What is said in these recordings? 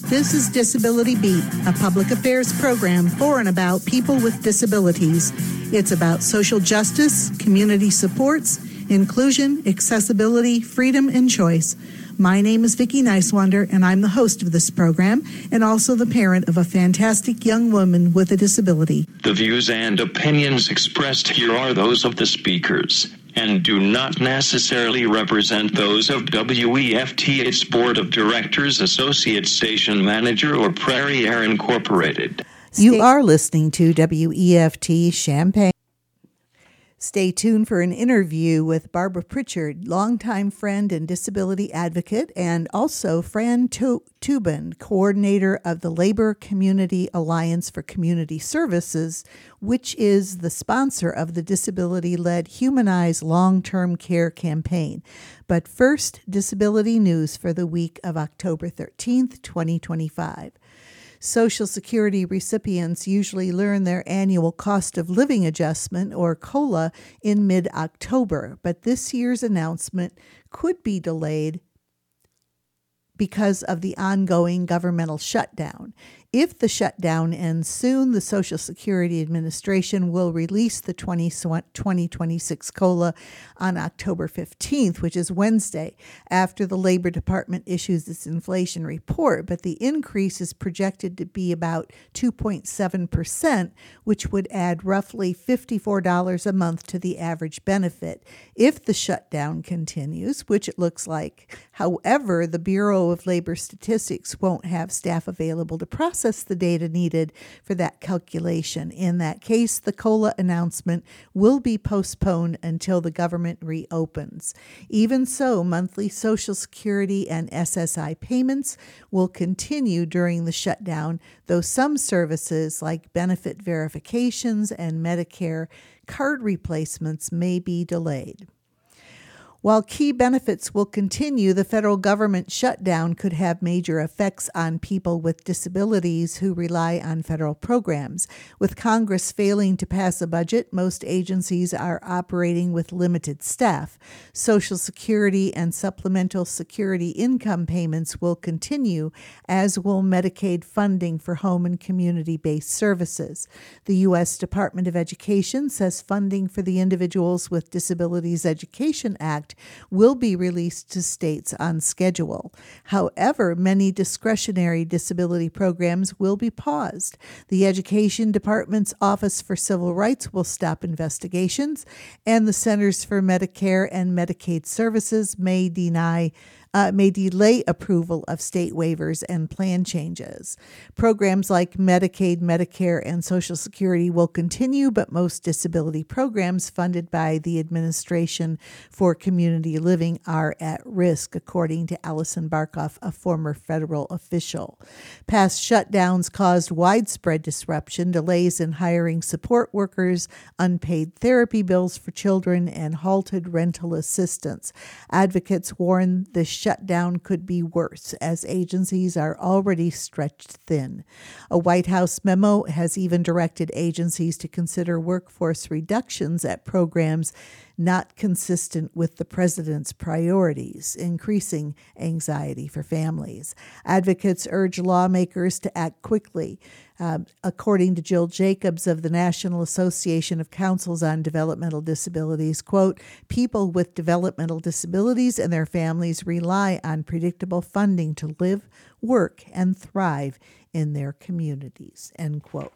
This is Disability Beat, a public affairs program for and about people with disabilities. It's about social justice, community supports, inclusion, accessibility, freedom, and choice. My name is Vicki Nicewander, and I'm the host of this program and also the parent of a fantastic young woman with a disability. The views and opinions expressed here are those of the speakers and do not necessarily represent those of WEFT, its Board of Directors, Associate Station Manager, or Prairie Air Incorporated. You are listening to WEFT Champaign. Stay tuned for an interview with Barbara Pritchard, longtime friend and disability advocate, and also Fran Tubin, coordinator of the Labor Community Alliance for Community Services, which is the sponsor of the disability-led Humanize Long-Term Care campaign. But first, disability news for the week of October 13th, 2025. Social Security recipients usually learn their annual cost of living adjustment, or COLA, in mid-October, but this year's announcement could be delayed because of the ongoing governmental shutdown. If the shutdown ends soon, the Social Security Administration will release the 2026 COLA on October 15th, which is Wednesday, after the Labor Department issues its inflation report. But the increase is projected to be about 2.7%, which would add roughly $54 a month to the average benefit if the shutdown continues, which it looks like. However, the Bureau of Labor Statistics won't have staff available to process the data needed for that calculation. In that case, the COLA announcement will be postponed until the government reopens. Even so, monthly Social Security and SSI payments will continue during the shutdown, though some services like benefit verifications and Medicare card replacements may be delayed. While key benefits will continue, the federal government shutdown could have major effects on people with disabilities who rely on federal programs. With Congress failing to pass a budget, most agencies are operating with limited staff. Social Security and supplemental security income payments will continue, as will Medicaid funding for home and community-based services. The U.S. Department of Education says funding for the Individuals with Disabilities Education Act will be released to states on schedule. However, many discretionary disability programs will be paused. The Education Department's Office for Civil Rights will stop investigations, and the Centers for Medicare and Medicaid Services may delay approval of state waivers and plan changes. Programs like Medicaid, Medicare, and Social Security will continue, but most disability programs funded by the Administration for Community Living are at risk, according to Allison Barkoff, a former federal official. Past shutdowns caused widespread disruption, delays in hiring support workers, unpaid therapy bills for children, and halted rental assistance. Advocates warn the shutdown could be worse, as agencies are already stretched thin. A White House memo has even directed agencies to consider workforce reductions at programs not consistent with the president's priorities, increasing anxiety for families. Advocates urge lawmakers to act quickly. According to Jill Jacobs of the National Association of Councils on Developmental Disabilities, quote, people with developmental disabilities and their families rely on predictable funding to live, work, and thrive in their communities, end quote.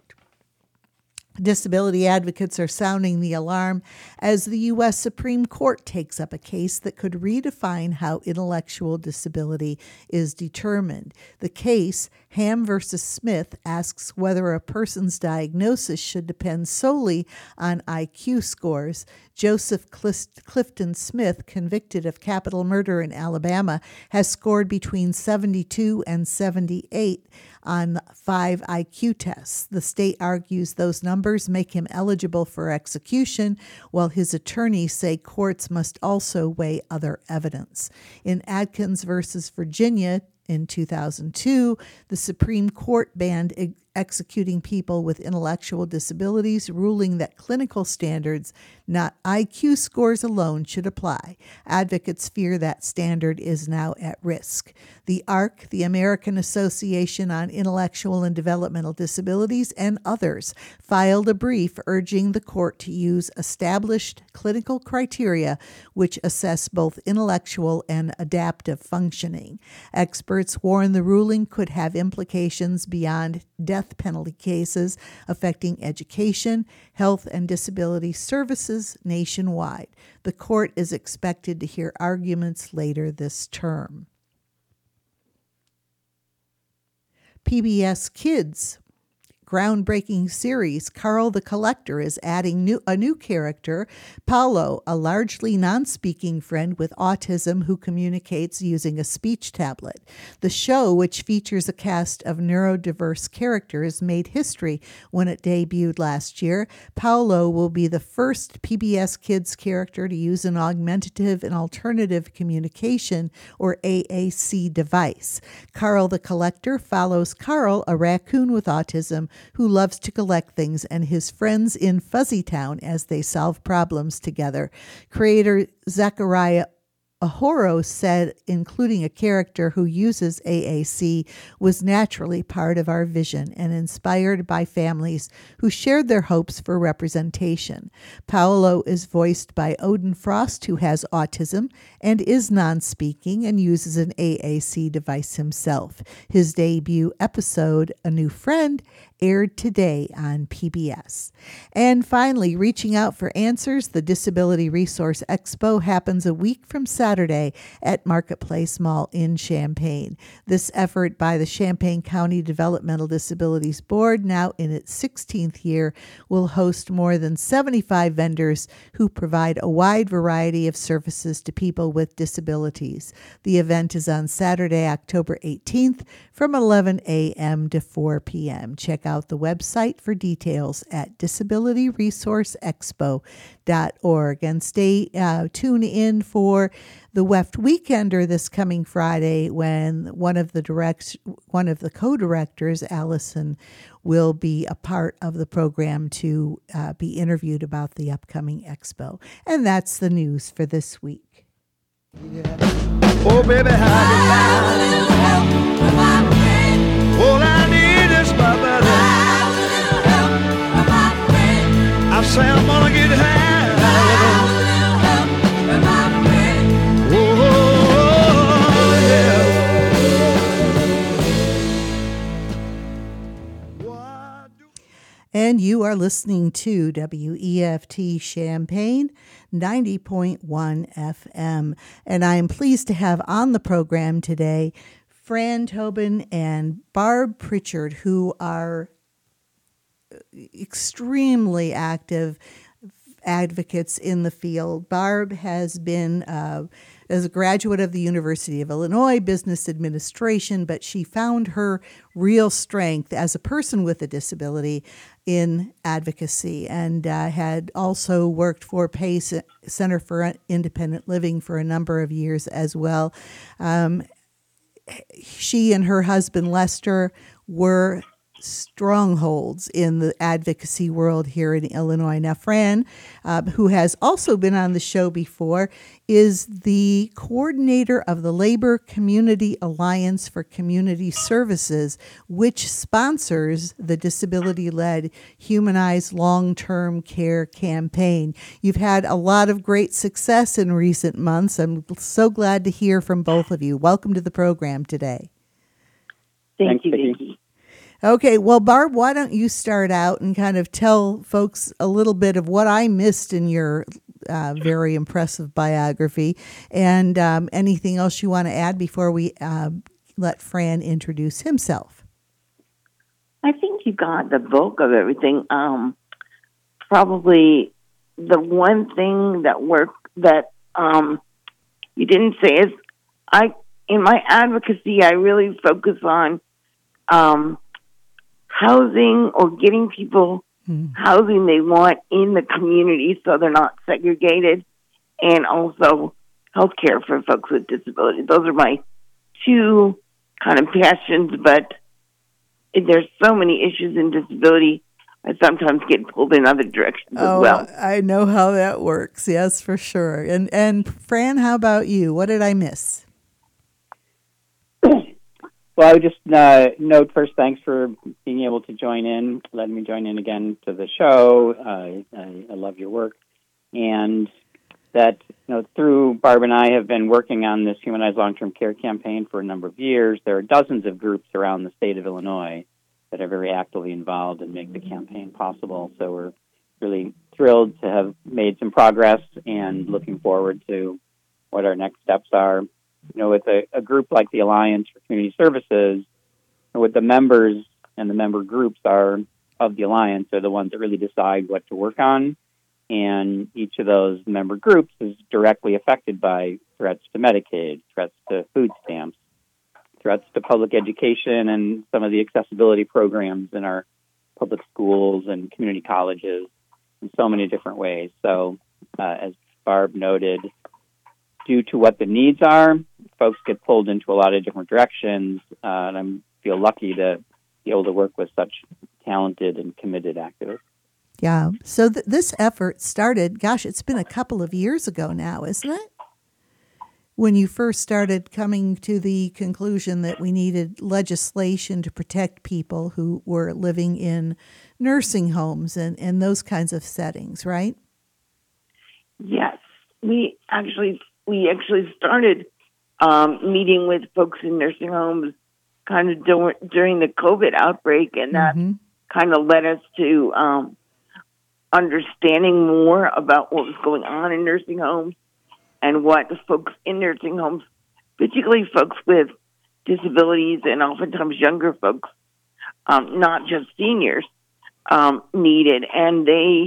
Disability advocates are sounding the alarm as the U.S. Supreme Court takes up a case that could redefine how intellectual disability is determined. The case, Ham v. Smith, asks whether a person's diagnosis should depend solely on IQ scores. Joseph Clifton Smith, convicted of capital murder in Alabama, has scored between 72 and 78 on 5 IQ tests. The state argues those numbers make him eligible for execution, while his attorneys say courts must also weigh other evidence. In Adkins versus Virginia, In 2002, the Supreme Court banned executing people with intellectual disabilities, ruling that clinical standards, not IQ scores alone, should apply. Advocates fear that standard is now at risk. The ARC, the American Association on Intellectual and Developmental Disabilities, and others filed a brief urging the court to use established clinical criteria which assess both intellectual and adaptive functioning. Experts warn the ruling could have implications beyond death penalty cases affecting education, health, and disability services nationwide. The court is expected to hear arguments later this term. PBS Kids groundbreaking series, Carl the Collector, is adding a new character, Paolo, a largely non-speaking friend with autism who communicates using a speech tablet. The show, which features a cast of neurodiverse characters, made history when it debuted last year. Paolo will be the first PBS Kids character to use an augmentative and alternative communication, or AAC, device. Carl the Collector follows Carl, a raccoon with autism, who loves to collect things, and his friends in Fuzzy Town as they solve problems together. Creator Zachariah Ahoro said including a character who uses AAC was naturally part of our vision and inspired by families who shared their hopes for representation. Paolo is voiced by Odin Frost, who has autism and is non-speaking and uses an AAC device himself. His debut episode, A New Friend, aired today on PBS. And finally, reaching out for answers, the Disability Resource Expo happens a week from Saturday at Marketplace Mall in Champaign. This effort by the Champaign County Developmental Disabilities Board, now in its 16th year, will host more than 75 vendors who provide a wide variety of services to people with disabilities. The event is on Saturday, October 18th from 11 a.m. to 4 p.m. Check out the website for details at disabilityresourceexpo.org, and tune in for the WEFT Weekender this coming Friday, when one of the co-directors, Allison, will be a part of the program to be interviewed about the upcoming expo. And that's the news for this week. Oh, baby, how you all I need is my buddy. I say I'm gonna get high. Oh, yeah. And you are listening to WEFT Champaign 90.1 FM. And I am pleased to have on the program today Fran Tobin and Barb Pritchard, who are extremely active advocates in the field. Barb has been, as a graduate of the University of Illinois Business Administration, but she found her real strength as a person with a disability in advocacy, and had also worked for PACE Center for Independent Living for a number of years as well. She and her husband Lester were strongholds in the advocacy world here in Illinois. Now, Fran, who has also been on the show before, is the coordinator of the Labor Community Alliance for Community Services, which sponsors the disability-led Humanized Long-Term Care campaign. You've had a lot of great success in recent months. I'm so glad to hear from both of you. Welcome to the program today. Thank you, Vicki. Okay, well, Barb, why don't you start out and kind of tell folks a little bit of what I missed in your very impressive biography, and anything else you want to add before we let Fran introduce himself. I think you got the bulk of everything. Probably the one thing that you didn't say is, in my advocacy, I really focus on housing, or getting people housing they want in the community so they're not segregated, and also health care for folks with disabilities. Those are my two kind of passions, but there's so many issues in disability. I sometimes get pulled in other directions as well. I know how that works. Yes, for sure. And Fran, how about you? What did I miss? Well, I would just note first, thanks for being able to join in, letting me join in again to the show. I love your work. And that, through Barb and I have been working on this Humanized Long-Term Care campaign for a number of years. There are dozens of groups around the state of Illinois that are very actively involved and make the campaign possible. So we're really thrilled to have made some progress and looking forward to what our next steps are. With a group like the Alliance for Community Services, what the members and the member groups are of the Alliance are the ones that really decide what to work on. And each of those member groups is directly affected by threats to Medicaid, threats to food stamps, threats to public education and some of the accessibility programs in our public schools and community colleges in so many different ways. So as Barb noted, due to what the needs are, folks get pulled into a lot of different directions, and I feel lucky to be able to work with such talented and committed activists. Yeah. So this effort started, it's been a couple of years ago now, isn't it? When you first started coming to the conclusion that we needed legislation to protect people who were living in nursing homes and those kinds of settings, right? Yes. We actually started meeting with folks in nursing homes kind of during the COVID outbreak, and that kind of led us to understanding more about what was going on in nursing homes and what the folks in nursing homes, particularly folks with disabilities and oftentimes younger folks, not just seniors, needed. And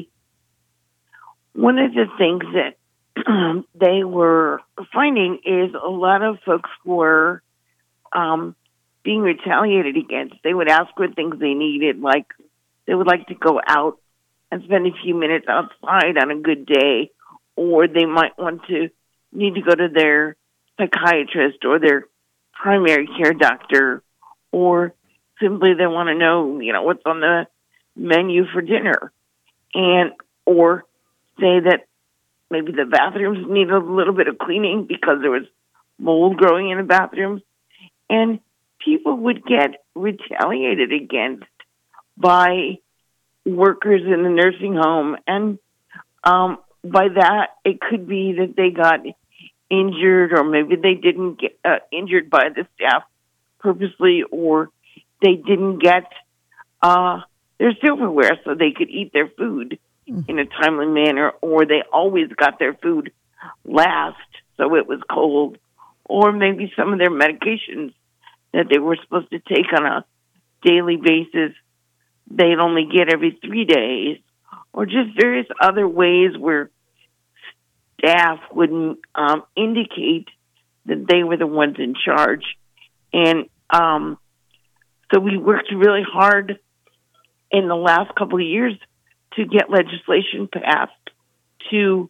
one of the things that they were finding is a lot of folks were being retaliated against. They would ask for things they needed, like they would like to go out and spend a few minutes outside on a good day, or they might need to go to their psychiatrist or their primary care doctor, or simply they want to know, what's on the menu for dinner, or say that maybe the bathrooms need a little bit of cleaning because there was mold growing in the bathrooms. And people would get retaliated against by workers in the nursing home. And by that, it could be that they got injured, or maybe they didn't get injured by the staff purposely, or they didn't get their silverware so they could eat their food in a timely manner, or they always got their food last, so it was cold, or maybe some of their medications that they were supposed to take on a daily basis, they'd only get every 3 days, or just various other ways where staff would indicate that they were the ones in charge. And so we worked really hard in the last couple of years to get legislation passed to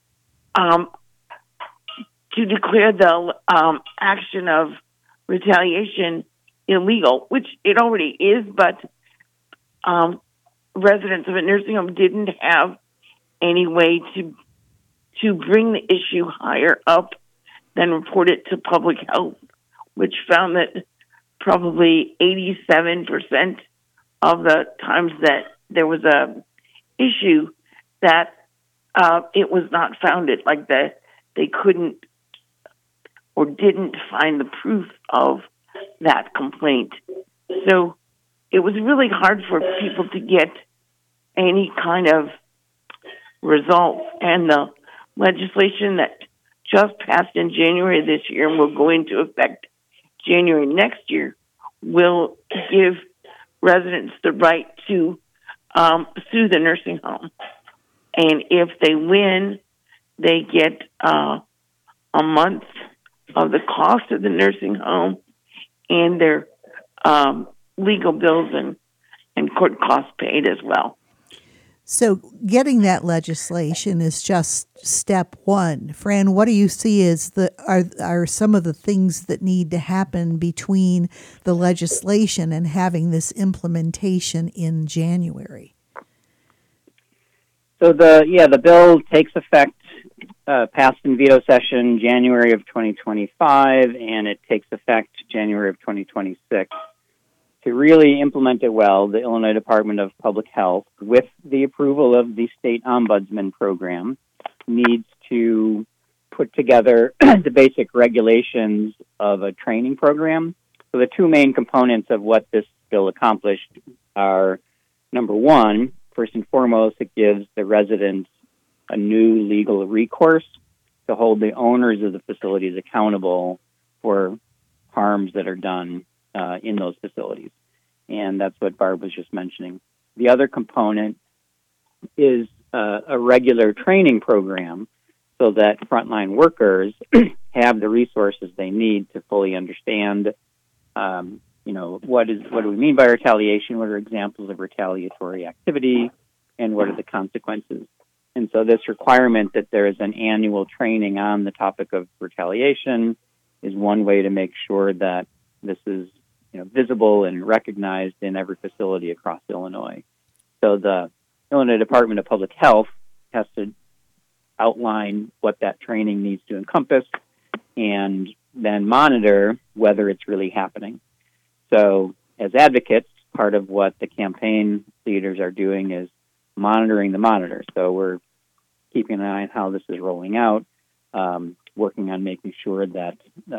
declare the action of retaliation illegal, which it already is, but residents of a nursing home didn't have any way to bring the issue higher up than report it to public health, which found that probably 87% of the times that there was a issue that it was not founded, like that they couldn't or didn't find the proof of that complaint. So it was really hard for people to get any kind of results. And the legislation that just passed in January this year and will go into effect January next year will give residents the right to sue the nursing home. And if they win, they get a month of the cost of the nursing home and their legal bills and court costs paid as well. So getting that legislation is just step one. Fran, what do you see as are some of the things that need to happen between the legislation and having this implementation in January? So the bill takes effect, passed in veto session January of 2025, and it takes effect January of 2026. To really implement it well, the Illinois Department of Public Health, with the approval of the state ombudsman program, needs to put together the basic regulations of a training program. So the two main components of what this bill accomplished are, number one, first and foremost, it gives the residents a new legal recourse to hold the owners of the facilities accountable for harms that are done in those facilities. And that's what Barb was just mentioning. The other component is a regular training program so that frontline workers have the resources they need to fully understand, what do we mean by retaliation, what are examples of retaliatory activity, and what are the consequences. And so this requirement that there is an annual training on the topic of retaliation is one way to make sure that this is visible and recognized in every facility across Illinois. So the Illinois Department of Public Health has to outline what that training needs to encompass and then monitor whether it's really happening. So as advocates, part of what the campaign leaders are doing is monitoring the monitor. So we're keeping an eye on how this is rolling out, working on making sure that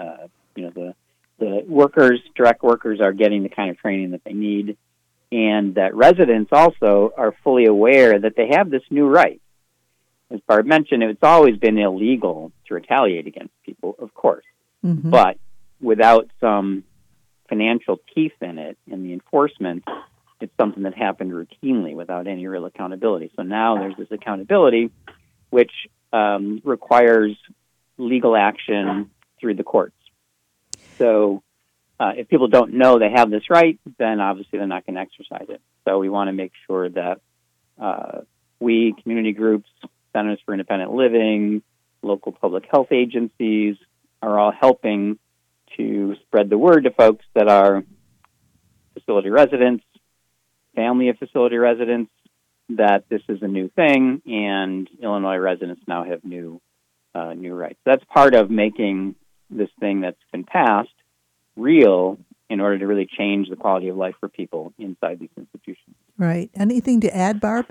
the workers, direct workers, are getting the kind of training that they need, and that residents also are fully aware that they have this new right. As Barb mentioned, it's always been illegal to retaliate against people, of course, but without some financial teeth in it and the enforcement, it's something that happened routinely without any real accountability. So now there's this accountability, which requires legal action through the courts. So if people don't know they have this right, then obviously they're not going to exercise it. So we want to make sure that we, community groups, Centers for Independent Living, local public health agencies, are all helping to spread the word to folks that are facility residents, family of facility residents, that this is a new thing, and Illinois residents now have new rights. That's part of making this thing that's been passed real in order to really change the quality of life for people inside these institutions. Right. Anything to add, Barb?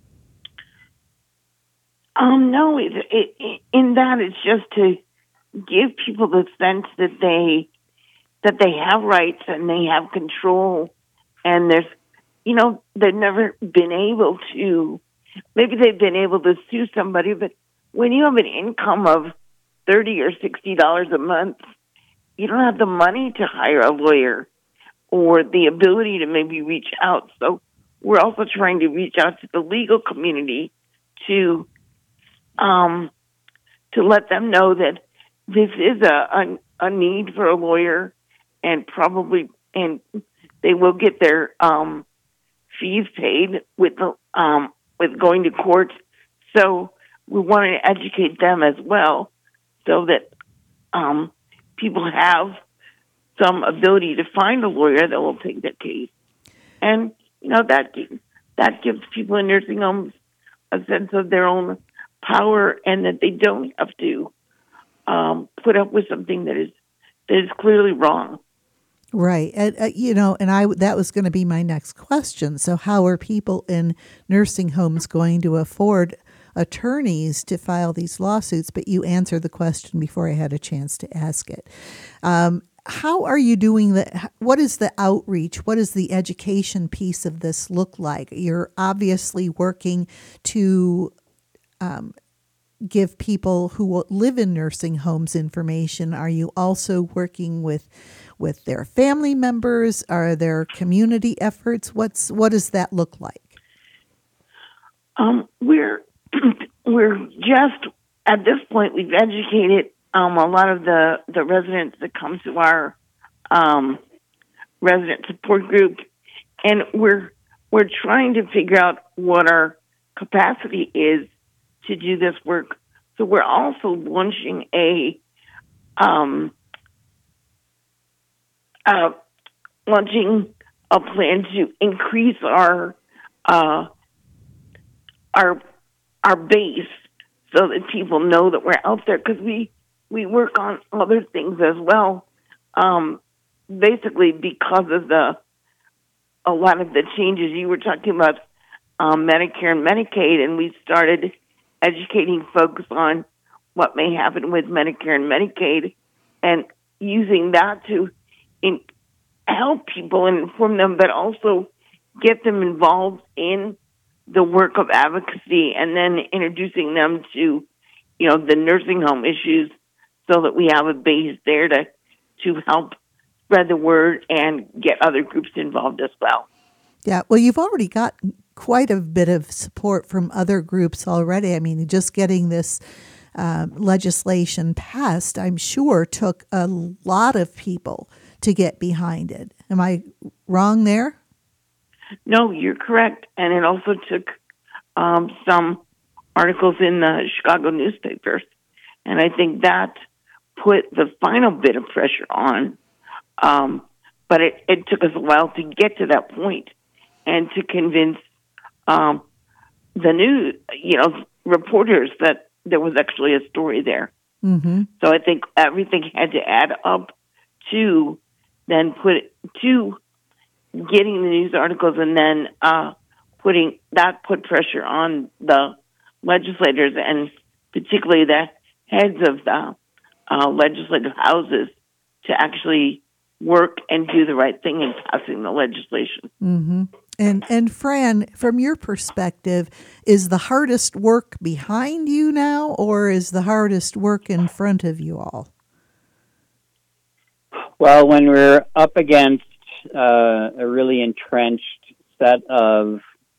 No, in that it's just to give people the sense that they have rights and they have control, and there's, they've never been able to, maybe they've been able to sue somebody, but when you have an income of $30 or $60 a month, you don't have the money to hire a lawyer or the ability to maybe reach out. So we're also trying to reach out to the legal community to let them know that this is a need for a lawyer, and they will get their fees paid with going to court. So we want to educate them as well, so that people have some ability to find a lawyer that will take that case. And, that gives people in nursing homes a sense of their own power, and that they don't have to put up with something that is clearly wrong. Right. And that was going to be my next question. So how are people in nursing homes going to afford attorneys to file these lawsuits? But you answered the question before I had a chance to ask it. How are you doing that? What is the outreach? What does the education piece of this look like? You're obviously working to give people who live in nursing homes information. Are you also working with their family members? Are there community efforts? What does that look like? We're just, at this point, we've educated a lot of the residents that come to our resident support group, and we're trying to figure out what are capacity is to do this work. So we're also launching launching a plan to increase our base so that people know that we're out there, because we work on other things as well. Basically, because of a lot of the changes you were talking about, Medicare and Medicaid, and we started educating folks on what may happen with Medicare and Medicaid, and using that to help people and inform them, but also get them involved in the work of advocacy, and then introducing them to, the nursing home issues, so that we have a base there to help spread the word and get other groups involved as well. Yeah, well, you've already got quite a bit of support from other groups already. I mean, just getting this legislation passed, I'm sure, took a lot of people to get behind it. Am I wrong there? No, you're correct. And it also took some articles in the Chicago newspapers. And I think that put the final bit of pressure on. But it took us a while to get to that point and to convince the news, reporters that there was actually a story there. Mm-hmm. So I think everything had to add up to then to getting the news articles, and then put pressure on the legislators, and particularly the heads of the legislative houses, to actually work and do the right thing in passing the legislation. Mm-hmm. And Fran, from your perspective, is the hardest work behind you now, or is the hardest work in front of you all? Well, when we're up against a really entrenched set of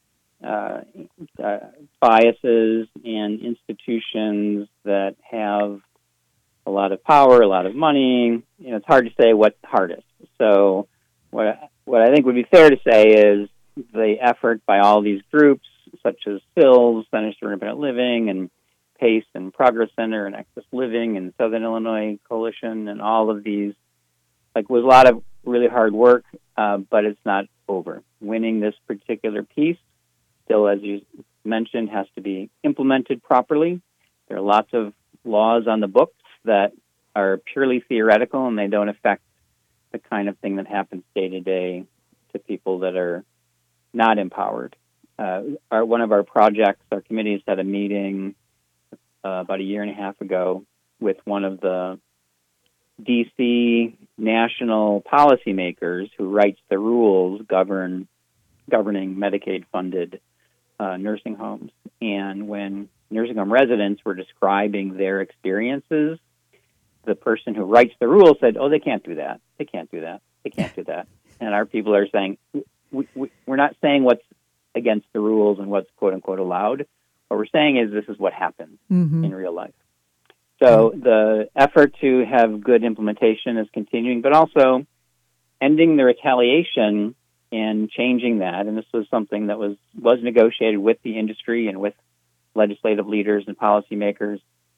biases and institutions that have a lot of power, a lot of money, it's hard to say what's hardest. So what I think would be fair to say is the effort by all these groups, such as PHLS, Centers for Independent Living, and PACE, and Progress Center, and Access Living, and Southern Illinois Coalition, and all of these, was a lot of really hard work, but it's not over. Winning this particular piece still, as you mentioned, has to be implemented properly. There are lots of laws on the books that are purely theoretical, and they don't affect the kind of thing that happens day to day to people that are not empowered. One of our projects, our committees had a meeting about a year and a half ago with one of the D.C. national policymakers who writes the rules governing Medicaid-funded nursing homes. And when nursing home residents were describing their experiences, the person who writes the rules said, "Oh, they can't do that. They can't do that. They can't do that." And our people are saying, we're not saying what's against the rules and what's quote-unquote allowed. What we're saying is this is what happens in real life. So the effort to have good implementation is continuing, but also ending the retaliation and changing that. And this was something that was negotiated with the industry and with legislative leaders and policymakers.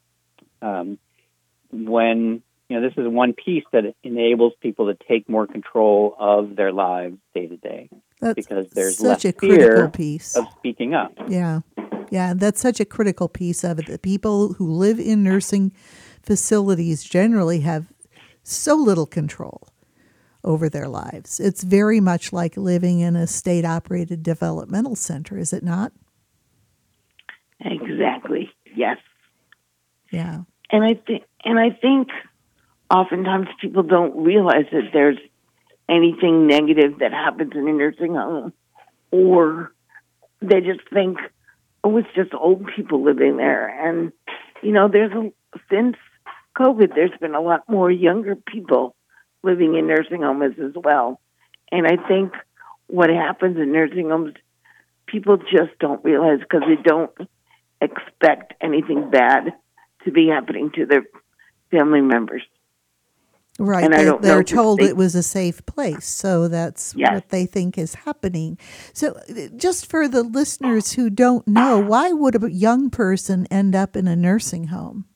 When this is one piece that enables people to take more control of their lives day to day, because there's less fear piece of speaking up. Yeah, that's such a critical piece of it. The people who live in nursing facilities generally have so little control over their lives. It's very much like living in a state-operated developmental center, is it not? Exactly. Yes. Yeah. And I think oftentimes people don't realize that there's anything negative that happens in a nursing home, or they just think, oh, it's just old people living there. And, since COVID, there's been a lot more younger people living in nursing homes as well. And I think what happens in nursing homes, people just don't realize, because they don't expect anything bad to be happening to their family members. Right. And I don't know They're if told they- it was a safe place. So that's Yes. what they think is happening. So just for the listeners who don't know, why would a young person end up in a nursing home?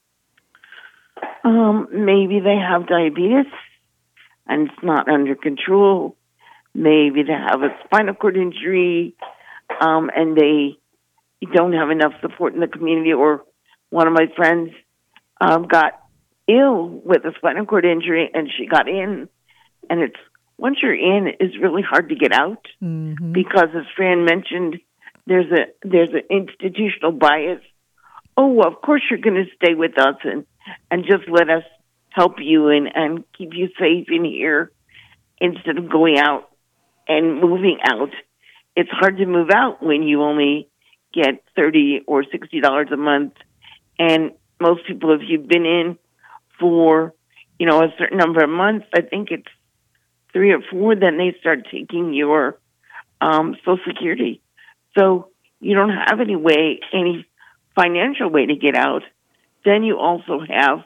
Maybe they have diabetes and it's not under control. Maybe they have a spinal cord injury, and they don't have enough support in the community. Or one of my friends got ill with a spinal cord injury, and she got in. And it's once you're in, it's really hard to get out because, as Fran mentioned, there's an institutional bias. Oh, well, of course you're going to stay with us and just let us help you and keep you safe in here instead of going out and moving out. It's hard to move out when you only get $30 or $60 a month. And most people, if you've been in for, a certain number of months, I think it's 3 or 4, then they start taking your Social Security. So you don't have any financial way to get out. Then you also have,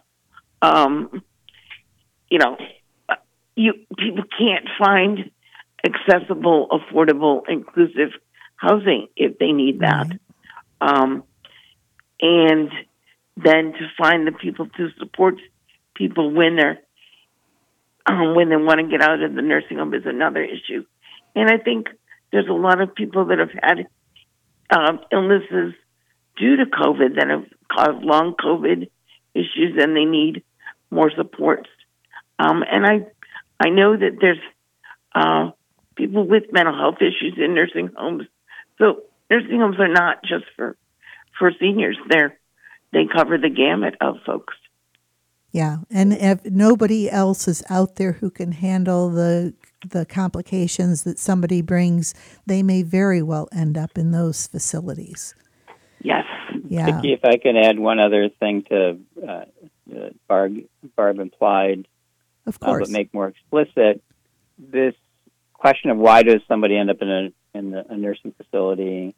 people can't find accessible, affordable, inclusive housing if they need that. And then to find the people to support people when they want to get out of the nursing home is another issue. And I think there's a lot of people that have had illnesses due to COVID that have caused long COVID issues, and they need more support. And I know that there's people with mental health issues in nursing homes. So nursing homes are not just for seniors. They cover the gamut of folks. Yeah, and if nobody else is out there who can handle the complications that somebody brings, they may very well end up in those facilities. Yes. Yeah. Vicki, if I could add one other thing to Barb implied, Of course. but make more explicit, this question of why does somebody end up in a nursing facility,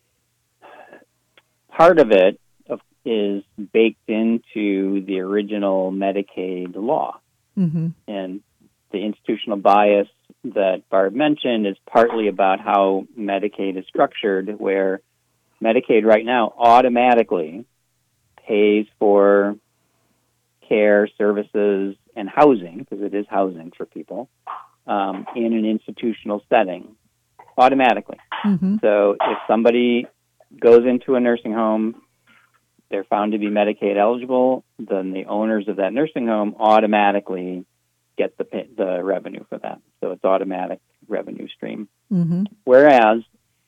part of it is baked into the original Medicaid law. Mm-hmm. And the institutional bias that Barb mentioned is partly about how Medicaid is structured, where Medicaid right now automatically pays for care, services, and housing, because it is housing for people, in an institutional setting, automatically. Mm-hmm. So if somebody goes into a nursing home, they're found to be Medicaid eligible, then the owners of that nursing home automatically get the revenue for that. So it's automatic revenue stream. Mm-hmm. Whereas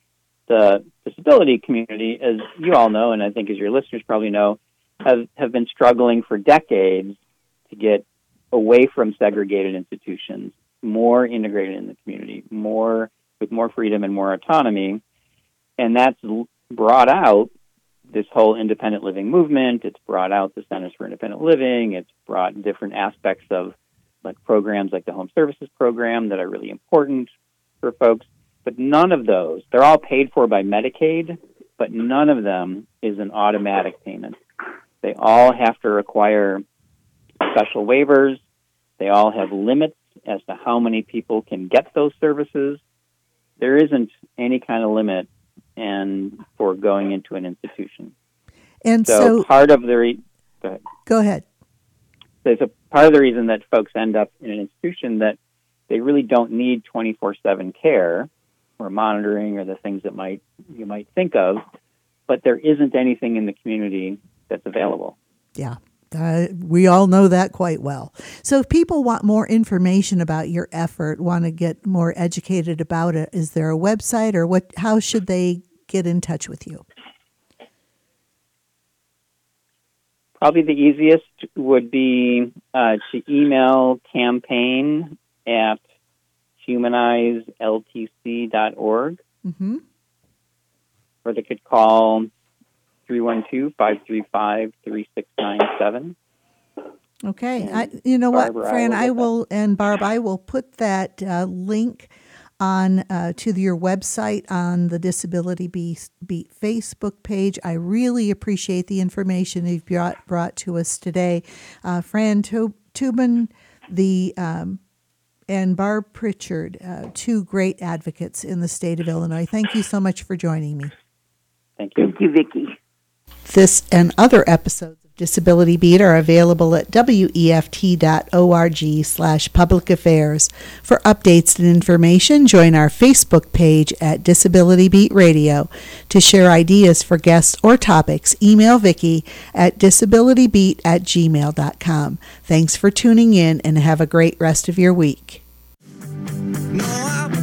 the disability community, as you all know, and I think as your listeners probably know, have been struggling for decades to get away from segregated institutions, more integrated in the community, with more freedom and more autonomy. And that's brought out this whole independent living movement. It's brought out the Centers for Independent Living. It's brought different aspects of programs like the Home Services Program that are really important for folks. But none of those, they're all paid for by Medicaid, but none of them is an automatic payment. They all have to require special waivers. They all have limits as to how many people can get those services. There isn't any kind of limit for going into an institution. And so part of the go ahead. There's a part of the reason that folks end up in an institution that they really don't need 24/7 care or monitoring or the things that you might think of, but there isn't anything in the community that's available. Yeah. We all know that quite well. So if people want more information about your effort, want to get more educated about it, is there a website or how should they get in touch with you? Probably the easiest would be to email campaign@humanizeltc.org, mm-hmm. or they could call 312-535-3697. Okay. You know what, Fran, Barb, I will put that link on to your website on the Disability Beat Facebook page. I really appreciate the information you've brought to us today. Fran Tubman, and Barb Pritchard, two great advocates in the state of Illinois. Thank you so much for joining me. Thank you. Thank you, Vicki. This and other episodes of Disability Beat are available at weft.org/public affairs. For updates and information, join our Facebook page at Disability Beat Radio. To share ideas for guests or topics, email Vicki at disabilitybeat@gmail.com. Thanks for tuning in and have a great rest of your week.